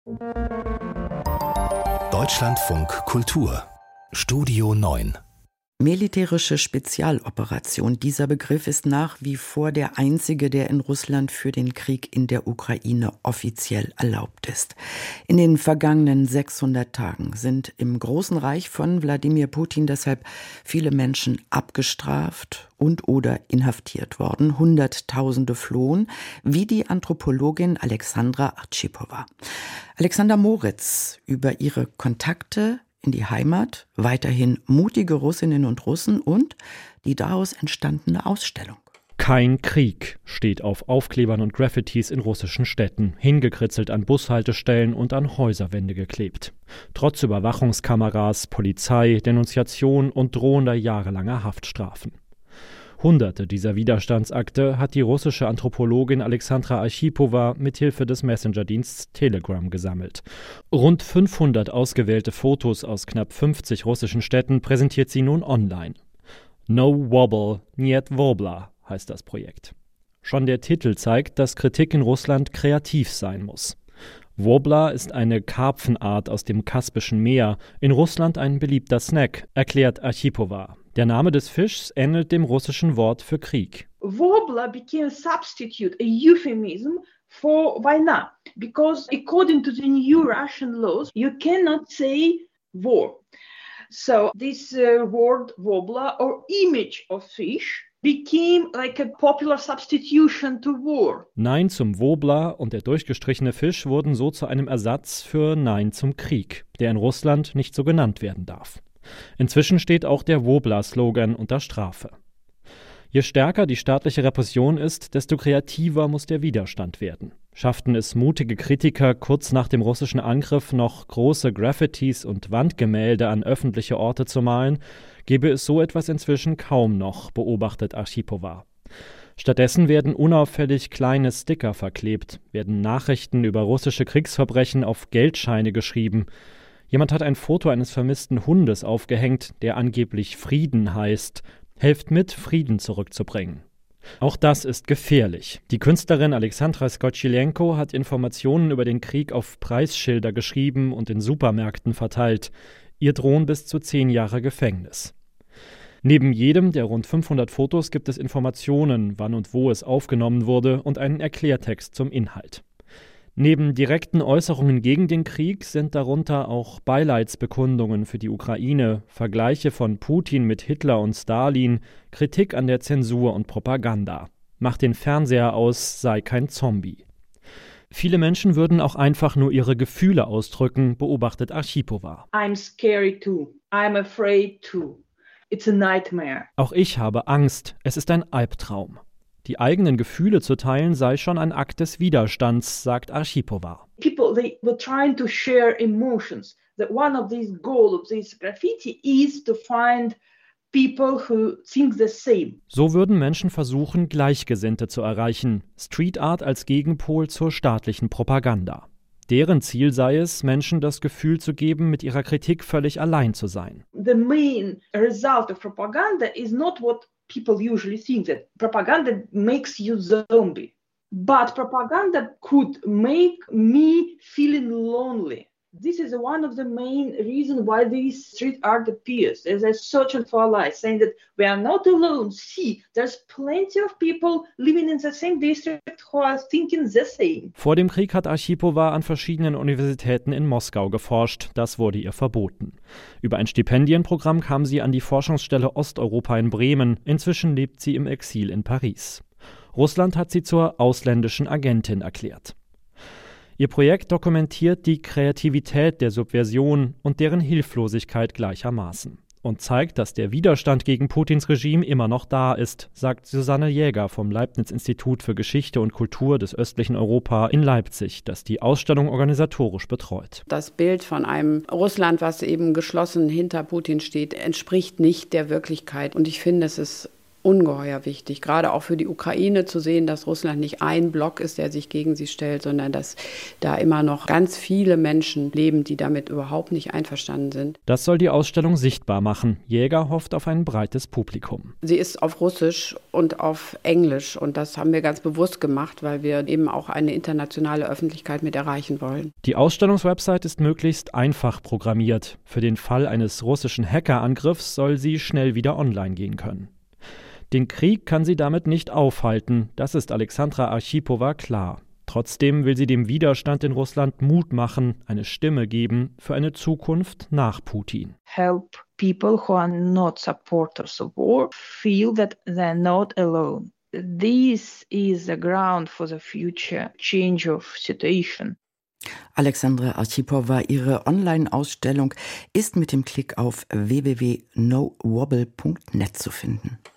Deutschlandfunk Kultur Studio 9. Militärische Spezialoperation. Dieser Begriff ist nach wie vor der einzige, der in Russland für den Krieg in der Ukraine offiziell erlaubt ist. In den vergangenen 600 Tagen sind im Großen Reich von Wladimir Putin deshalb viele Menschen abgestraft und/oder inhaftiert worden. Hunderttausende flohen, wie die Anthropologin Alexandra Archipowa. Alexander Moritz über ihre Kontakte in die Heimat, weiterhin mutige Russinnen und Russen und die daraus entstandene Ausstellung. Kein Krieg steht auf Aufklebern und Graffitis in russischen Städten, hingekritzelt an Bushaltestellen und an Häuserwände geklebt. Trotz Überwachungskameras, Polizei, Denunziation und drohender jahrelanger Haftstrafen. Hunderte dieser Widerstandsakte hat die russische Anthropologin Alexandra Archipowa mithilfe des Messenger-Diensts Telegram gesammelt. Rund 500 ausgewählte Fotos aus knapp 50 russischen Städten präsentiert sie nun online. No Wobble, Niet Wobla heißt das Projekt. Schon der Titel zeigt, dass Kritik in Russland kreativ sein muss. Wobla ist eine Karpfenart aus dem Kaspischen Meer, in Russland ein beliebter Snack, erklärt Archipowa. Der Name des Fischs ähnelt dem russischen Wort für Krieg. Wobla became a substitute, a euphemism for война, because according to the new Russian laws, you cannot say war. So this word wobla or image of fish became like a popular substitution to war. Nein zum Wobla und der durchgestrichene Fisch wurden so zu einem Ersatz für Nein zum Krieg, der in Russland nicht so genannt werden darf. Inzwischen steht auch der Wobla-Slogan unter Strafe. Je stärker die staatliche Repression ist, desto kreativer muss der Widerstand werden. Schafften es mutige Kritiker, kurz nach dem russischen Angriff noch große Graffitis und Wandgemälde an öffentliche Orte zu malen, gäbe es so etwas inzwischen kaum noch, beobachtet Archipowa. Stattdessen werden unauffällig kleine Sticker verklebt, werden Nachrichten über russische Kriegsverbrechen auf Geldscheine geschrieben. Jemand hat ein Foto eines vermissten Hundes aufgehängt, der angeblich Frieden heißt. Helft mit, Frieden zurückzubringen. Auch das ist gefährlich. Die Künstlerin Alexandra Skotchilenko hat Informationen über den Krieg auf Preisschilder geschrieben und in Supermärkten verteilt. Ihr drohen bis zu 10 Jahre Gefängnis. Neben jedem der rund 500 Fotos gibt es Informationen, wann und wo es aufgenommen wurde und einen Erklärtext zum Inhalt. Neben direkten Äußerungen gegen den Krieg sind darunter auch Beileidsbekundungen für die Ukraine, Vergleiche von Putin mit Hitler und Stalin, Kritik an der Zensur und Propaganda. Mach den Fernseher aus, sei kein Zombie. Viele Menschen würden auch einfach nur ihre Gefühle ausdrücken, beobachtet Archipowa. I'm scary too. I'm afraid too. It's a nightmare. Auch ich habe Angst, es ist ein Albtraum. Die eigenen Gefühle zu teilen sei schon ein Akt des Widerstands, sagt Archipowa. People, they were trying to share emotions. That one of these goals of this graffiti is to find people who think the same. So würden Menschen versuchen, Gleichgesinnte zu erreichen. Street Art als Gegenpol zur staatlichen Propaganda. Deren Ziel sei es, Menschen das Gefühl zu geben, mit ihrer Kritik völlig allein zu sein. The main result of propaganda is not what people usually think, that propaganda makes you zombie. But propaganda could make me feeling lonely. This is one of the main reasons why this street art appears. As a searching for allies, saying that we are not alone. See, there's plenty of people living in the same district who are thinking the same. Vor dem Krieg hat Archipowa an verschiedenen Universitäten in Moskau geforscht. Das wurde ihr verboten. Über ein Stipendienprogramm kam sie an die Forschungsstelle Osteuropa in Bremen. Inzwischen lebt sie im Exil in Paris. Russland hat sie zur ausländischen Agentin erklärt. Ihr Projekt dokumentiert die Kreativität der Subversion und deren Hilflosigkeit gleichermaßen und zeigt, dass der Widerstand gegen Putins Regime immer noch da ist, sagt Susanne Jäger vom Leibniz-Institut für Geschichte und Kultur des östlichen Europa in Leipzig, das die Ausstellung organisatorisch betreut. Das Bild von einem Russland, was eben geschlossen hinter Putin steht, entspricht nicht der Wirklichkeit. Und ich finde, es ist ungeheuer wichtig, gerade auch für die Ukraine zu sehen, dass Russland nicht ein Block ist, der sich gegen sie stellt, sondern dass da immer noch ganz viele Menschen leben, die damit überhaupt nicht einverstanden sind. Das soll die Ausstellung sichtbar machen. Jäger hofft auf ein breites Publikum. Sie ist auf Russisch und auf Englisch und das haben wir ganz bewusst gemacht, weil wir eben auch eine internationale Öffentlichkeit mit erreichen wollen. Die Ausstellungswebsite ist möglichst einfach programmiert. Für den Fall eines russischen Hackerangriffs soll sie schnell wieder online gehen können. Den Krieg kann sie damit nicht aufhalten, das ist Alexandra Archipowa klar. Trotzdem will sie dem Widerstand in Russland Mut machen, eine Stimme geben für eine Zukunft nach Putin. Help people who are not supporters of war feel that they're not alone. This is the ground for the future change of situation. Alexandra Archipowa, ihre Online-Ausstellung ist mit dem Klick auf www.nowobble.net zu finden.